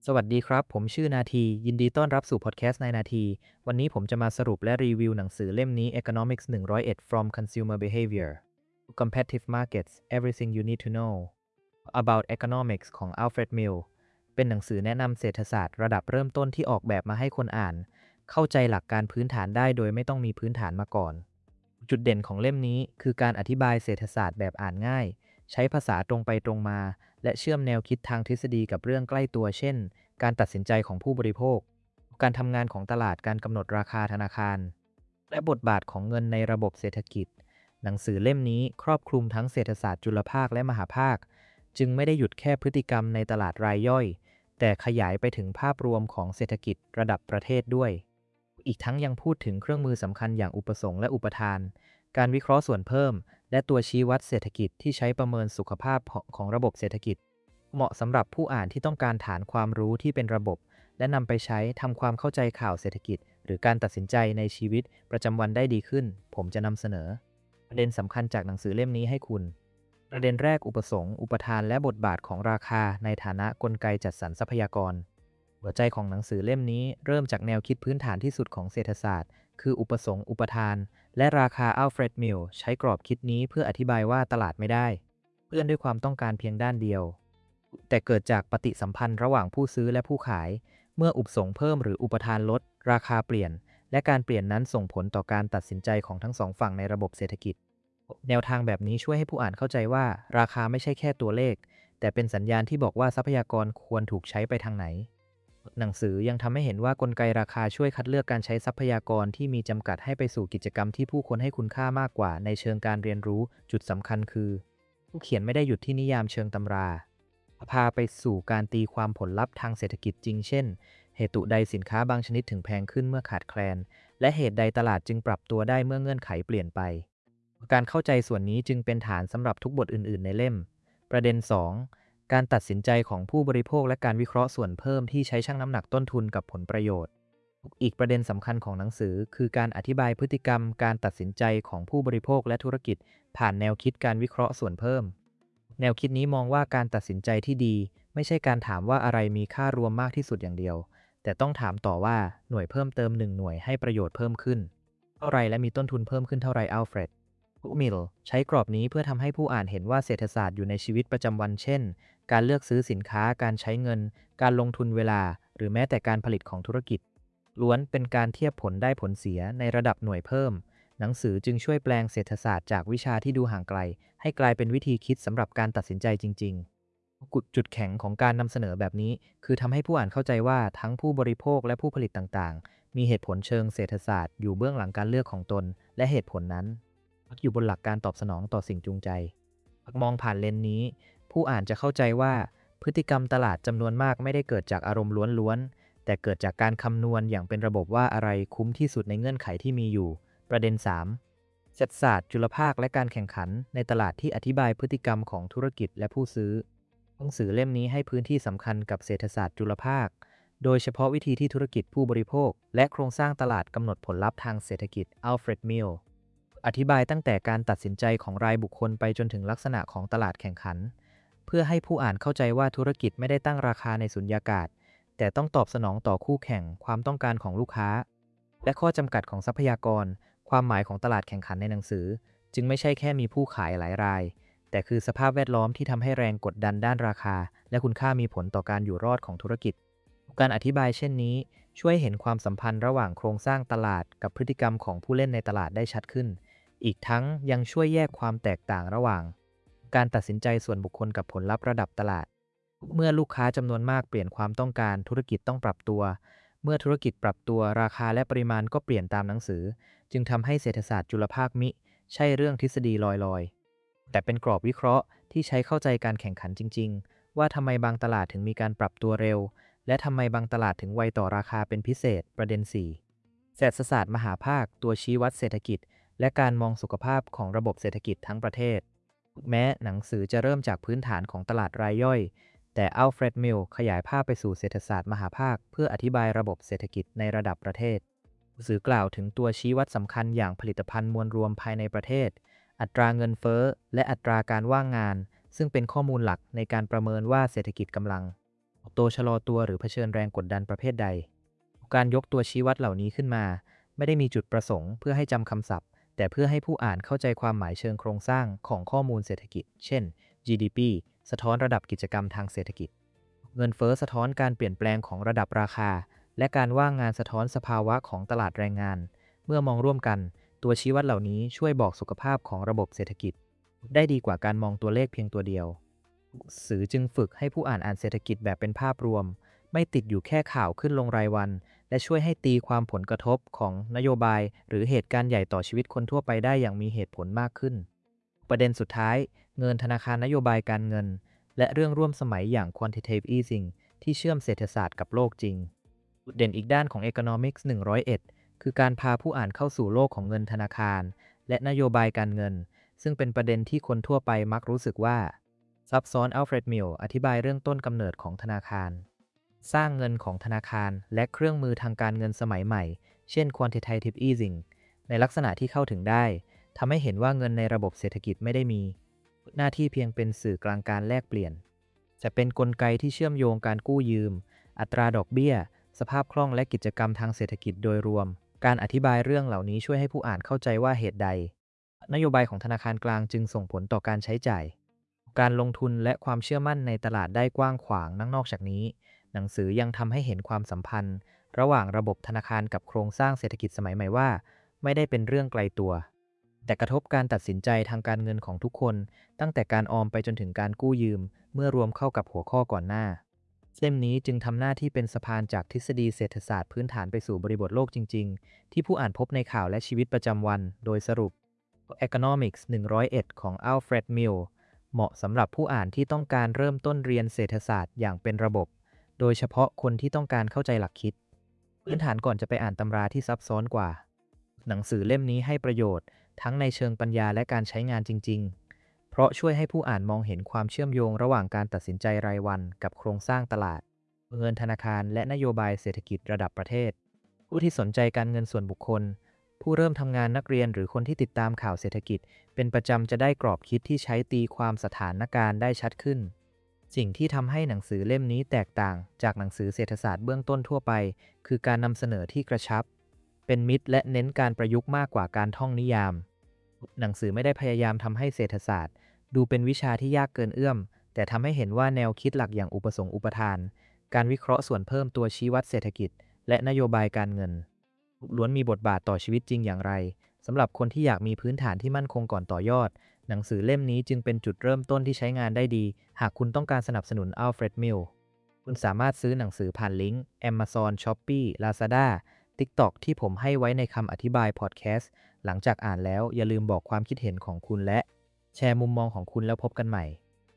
สวัสดีครับผมชื่อนาทียินดีต้อนรับสู่พอดแคสต์ในนาทีวันนี้ผมจะมาสรุปและรีวิวหนังสือเล่มนี้ Economics 101 From Consumer Behavior to Competitive Markets Everything You Need to Know About Economics ของ Alfred Mill เป็นหนังสือแนะนำเศรษฐศาสตร์ระดับเริ่มต้นที่ออกแบบมาให้คนอ่านเข้าใจหลักการพื้นฐานได้โดยไม่ต้องมีพื้นฐานมาก่อนจุดเด่นของเล่มนี้คือการอธิบายเศรษฐศาสตร์แบบอ่านง่ายใช้ภาษาตรงไปตรงมาและเชื่อมแนวคิดทางทฤษฎีกับเรื่องใกล้ตัวเช่นการตัดสินใจของผู้บริโภคการทำงานของตลาดการกำหนดราคาธนาคารและบทบาทของเงินในระบบเศรษฐกิจหนังสือเล่มนี้ครอบคลุมทั้งเศรษฐศาสตร์จุลภาคและมหาภาคจึงไม่ได้หยุดแค่พฤติกรรมในตลาดรายย่อยแต่ขยายไปถึงภาพรวมของเศรษฐกิจระดับประเทศด้วยอีกทั้งยังพูดถึงเครื่องมือสำคัญอย่างอุปสงค์และอุปทานการวิเคราะห์ส่วนเพิ่มและตัวชี้วัดเศรษฐกิจที่ใช้ประเมินสุขภาพของระบบเศรษฐกิจเหมาะสำหรับผู้อ่านที่ต้องการฐานความรู้ที่เป็นระบบและนำไปใช้ทำความเข้าใจข่าวเศรษฐกิจหรือการตัดสินใจในชีวิตประจำวันได้ดีขึ้นผมจะนำเสนอประเด็นสำคัญจากหนังสือเล่มนี้ให้คุณประเด็นแรกอุปสงค์อุปทานและบทบาทของราคาในฐานะกลไกจัดสรรทรัพยากรหัวใจของหนังสือเล่มนี้เริ่มจากแนวคิดพื้นฐานที่สุดของเศรษฐศาสตร์คืออุปสงค์อุปทานและราคาอัลเฟรดมิลใช้กรอบคิดนี้เพื่ออธิบายว่าตลาดไม่ได้เพื่อนด้วยความต้องการเพียงด้านเดียวแต่เกิดจากปฏิสัมพันธ์ระหว่างผู้ซื้อและผู้ขายเมื่ออุปสงค์เพิ่มหรืออุปทานลดราคาเปลี่ยนและการเปลี่ยนนั้นส่งผลต่อการตัดสินใจของทั้งสองฝั่งในระบบเศรษฐกิจแนวทางแบบนี้ช่วยให้ผู้อ่านเข้าใจว่าราคาไม่ใช่แค่ตัวเลขแต่เป็นสัญญาณที่บอกว่าทรัพยากรควรถูกใช้ไปทางไหนหนังสือยังทำให้เห็นว่ากลไกราคาช่วยคัดเลือกการใช้ทรัพยากรที่มีจำกัดให้ไปสู่กิจกรรมที่ผู้คนให้คุณค่ามากกว่าในเชิงการเรียนรู้จุดสำคัญคือผู้เขียนไม่ได้หยุดที่นิยามเชิงตำราพาไปสู่การตีความผลลัพธ์ทางเศรษฐกิจจริงเช่นเหตุใดสินค้าบางชนิดถึงแพงขึ้นเมื่อขาดแคลนและเหตุใดตลาดจึงปรับตัวได้เมื่อเงื่อนไขเปลี่ยนไปการเข้าใจส่วนนี้จึงเป็นฐานสำหรับทุกบทอื่นๆในเล่มประเด็น2การตัดสินใจของผู้บริโภคและการวิเคราะห์ส่วนเพิ่มที่ใช้ชั่งน้ำหนักต้นทุนกับผลประโยชน์อีกประเด็นสำคัญของหนังสือคือการอธิบายพฤติกรรมการตัดสินใจของผู้บริโภคและธุรกิจผ่านแนวคิดการวิเคราะห์ส่วนเพิ่มแนวคิดนี้มองว่าการตัดสินใจที่ดีไม่ใช่การถามว่าอะไรมีค่ารวมมากที่สุดอย่างเดียวแต่ต้องถามต่อว่าหน่วยเพิ่มเติม1หน่วยให้ประโยชน์เพิ่มขึ้นเท่าไรและมีต้นทุนเพิ่มขึ้นเท่าไรอัลเฟรดมิลใช้กรอบนี้เพื่อทำให้ผู้อ่านเห็นว่าเศรษฐศาสตร์อยู่ในชีวิตประจำวันเช่นการเลือกซื้อสินค้าการใช้เงินการลงทุนเวลาหรือแม้แต่การผลิตของธุรกิจล้วนเป็นการเทียบผลได้ผลเสียในระดับหน่วยเพิ่มหนังสือจึงช่วยแปลงเศรษฐศาสตร์จากวิชาที่ดูห่างไกลให้กลายเป็นวิธีคิดสำหรับการตัดสินใจจริงๆจุดแข็งของการนำเสนอแบบนี้คือทำให้ผู้อ่านเข้าใจว่าทั้งผู้บริโภคและผู้ผลิตต่างๆมีเหตุผลเชิงเศรษฐศาสตร์อยู่เบื้องหลังการเลือกของตนและเหตุผลนั้นอยู่บนหลักการตอบสนองต่อสิ่งจูงใจมองผ่านเลนส์นี้ผู้อ่านจะเข้าใจว่าพฤติกรรมตลาดจำนวนมากไม่ได้เกิดจากอารมณ์ล้วนๆแต่เกิดจากการคำนวณอย่างเป็นระบบว่าอะไรคุ้มที่สุดในเงื่อนไขที่มีอยู่ประเด็น3เศรษฐศาสตร์จุลภาคและการแข่งขันในตลาดที่อธิบายพฤติกรรมของธุรกิจและผู้ซื้อหนังสือเล่มนี้ให้พื้นที่สำคัญกับเศรษฐศาสตร์จุลภาคโดยเฉพาะวิธีที่ธุรกิจผู้บริโภคและโครงสร้างตลาดกำหนดผลลัพธ์ทางเศรษฐกิจอัลเฟรดมิลอธิบายตั้งแต่การตัดสินใจของรายบุคคลไปจนถึงลักษณะของตลาดแข่งขันเพื่อให้ผู้อ่านเข้าใจว่าธุรกิจไม่ได้ตั้งราคาในสุญญากาศแต่ต้องตอบสนองต่อคู่แข่งความต้องการของลูกค้าและข้อจำกัดของทรัพยากรความหมายของตลาดแข่งขันในหนังสือจึงไม่ใช่แค่มีผู้ขายหลายรายแต่คือสภาพแวดล้อมที่ทำให้แรงกดดันด้านราคาและคุณค่ามีผลต่อการอยู่รอดของธุรกิจการอธิบายเช่นนี้ช่วยเห็นความสัมพันธ์ระหว่างโครงสร้างตลาดกับพฤติกรรมของผู้เล่นในตลาดได้ชัดขึ้นอีกทั้งยังช่วยแยกความแตกต่างระหว่างการตัดสินใจส่วนบุคคลกับผลลัพธ์ระดับตลาดเมื่อลูกค้าจำนวนมากเปลี่ยนความต้องการธุรกิจต้องปรับตัวเมื่อธุรกิจปรับตัวราคาและปริมาณก็เปลี่ยนตามหนังสือจึงทำให้เศรษฐศาสตร์จุลภาคมิใช่เรื่องทฤษฎีลอยๆแต่เป็นกรอบวิเคราะห์ที่ใช้เข้าใจการแข่งขันจริงๆว่าทำไมบางตลาดถึงมีการปรับตัวเร็วและทำไมบางตลาดถึงไวต่อราคาเป็นพิเศษประเด็น4เศรษฐศาสตร์มหาภาคตัวชี้วัดเศรษฐกิจและการมองสุขภาพของระบบเศรษฐกิจทั้งประเทศแม้หนังสือจะเริ่มจากพื้นฐานของตลาดรายย่อยแต่อัลเฟรดมิลขยายภาพไปสู่เศรษฐศาสตร์มหาภาคเพื่ออธิบายระบบเศรษฐกิจในระดับประเทศหนังสือกล่าวถึงตัวชี้วัดสำคัญอย่างผลิตภัณฑ์มวลรวมภายในประเทศอัตราเงินเฟ้อและอัตราการว่างงานซึ่งเป็นข้อมูลหลักในการประเมินว่าเศรษฐกิจกำลังโตโตชะลอตัวหรือเผชิญแรงกดดันประเภทใดการยกตัวชี้วัดเหล่านี้ขึ้นมาไม่ได้มีจุดประสงค์เพื่อให้จำคำศัพท์แต่เพื่อให้ผู้อ่านเข้าใจความหมายเชิงโครงสร้างของข้อมูลเศรษฐกิจเช่น GDP สะท้อนระดับกิจกรรมทางเศรษฐกิจเงินเฟ้อสะท้อนการเปลี่ยนแปลงของระดับราคาและการว่างงานสะท้อนสภาวะของตลาดแรงงานเมื่อมองร่วมกันตัวชี้วัดเหล่านี้ช่วยบอกสุขภาพของระบบเศรษฐกิจได้ดีกว่าการมองตัวเลขเพียงตัวเดียวสื่อจึงฝึกให้ผู้อ่านเศรษฐกิจแบบเป็นภาพรวมไม่ติดอยู่แค่ข่าวขึ้นลงรายวันและช่วยให้ตีความผลกระทบของนโยบายหรือเหตุการณ์ใหญ่ต่อชีวิตคนทั่วไปได้อย่างมีเหตุผลมากขึ้นประเด็นสุดท้ายเงินธนาคารนโยบายการเงินและเรื่องร่วมสมัยอย่าง quantitative easing ที่เชื่อมเศรษฐศาสตร์กับโลกจริงจุดเด่นอีกด้านของ Economics 101คือการพาผู้อ่านเข้าสู่โลกของเงินธนาคารและนโยบายการเงินซึ่งเป็นประเด็นที่คนทั่วไปมักรู้สึกว่าซับซ้อนอัลเฟรดมิลอธิบายเรื่องต้นกำเนิดของธนาคารสร้างเงินของธนาคารและเครื่องมือทางการเงินสมัยใหม่เช่น quantitative easing ในลักษณะที่เข้าถึงได้ทำให้เห็นว่าเงินในระบบเศรษฐกิจไม่ได้มีหน้าที่เพียงเป็นสื่อกลางการแลกเปลี่ยนจะเป็นกลไกที่เชื่อมโยงการกู้ยืมอัตราดอกเบี้ยสภาพคล่องและกิจกรรมทางเศรษฐกิจโดยรวมการอธิบายเรื่องเหล่านี้ช่วยให้ผู้อ่านเข้าใจว่าเหตุใดนโยบายของธนาคารกลางจึงส่งผลต่อการใช้จ่ายการลงทุนและความเชื่อมั่นในตลาดได้กว้างขวางนอกจากนี้หนังสือยังทำให้เห็นความสัมพันธ์ระหว่างระบบธนาคารกับโครงสร้างเศรษฐกิจสมัยใหม่ว่าไม่ได้เป็นเรื่องไกลตัวแต่กระทบการตัดสินใจทางการเงินของทุกคนตั้งแต่การออมไปจนถึงการกู้ยืมเมื่อรวมเข้ากับหัวข้อก่อนหน้าเล่มนี้จึงทำหน้าที่เป็นสะพานจากทฤษฎีเศรษฐศาสตร์พื้นฐานไปสู่บริบทโลกจริงๆที่ผู้อ่านพบในข่าวและชีวิตประจำวันโดยสรุป Economics 101ของอัลเฟรดมิลเหมาะสำหรับผู้อ่านที่ต้องการเริ่มต้นเรียนเศรษฐศาสตร์อย่างเป็นระบบโดยเฉพาะคนที่ต้องการเข้าใจหลักคิดพื้นฐานก่อนจะไปอ่านตำราที่ซับซ้อนกว่าหนังสือเล่มนี้ให้ประโยชน์ทั้งในเชิงปัญญาและการใช้งานจริงๆเพราะช่วยให้ผู้อ่านมองเห็นความเชื่อมโยงระหว่างการตัดสินใจรายวันกับโครงสร้างตลาดเงินธนาคารและนโยบายเศรษฐกิจระดับประเทศผู้ที่สนใจการเงินส่วนบุคคลผู้เริ่มทำงานนักเรียนหรือคนที่ติดตามข่าวเศรษฐกิจเป็นประจำจะได้กรอบคิดที่ใช้ตีความสถานการณ์ได้ชัดขึ้นสิ่งที่ทำให้หนังสือเล่มนี้แตกต่างจากหนังสือเศรษฐศาสตร์เบื้องต้นทั่วไปคือการนำเสนอที่กระชับเป็นมิตรและเน้นการประยุกต์มากกว่าการท่องนิยามหนังสือไม่ได้พยายามทำให้เศรษฐศาสตร์ดูเป็นวิชาที่ยากเกินเอื้อมแต่ทำให้เห็นว่าแนวคิดหลักอย่างอุปสงค์อุปทานการวิเคราะห์ส่วนเพิ่มตัวชี้วัดเศรษฐกิจและนโยบายการเงินล้วนมีบทบาทต่อชีวิตจริงอย่างไรสำหรับคนที่อยากมีพื้นฐานที่มั่นคงก่อนต่อยอดหนังสือเล่มนี้จึงเป็นจุดเริ่มต้นที่ใช้งานได้ดีหากคุณต้องการสนับสนุนอัลเฟรดมิลคุณสามารถซื้อหนังสือผ่านลิงก์ Amazon Shopee Lazada TikTok ที่ผมให้ไว้ในคำอธิบายพอดแคสต์หลังจากอ่านแล้วอย่าลืมบอกความคิดเห็นของคุณและแชร์มุมมองของคุณแล้วพบกันใหม่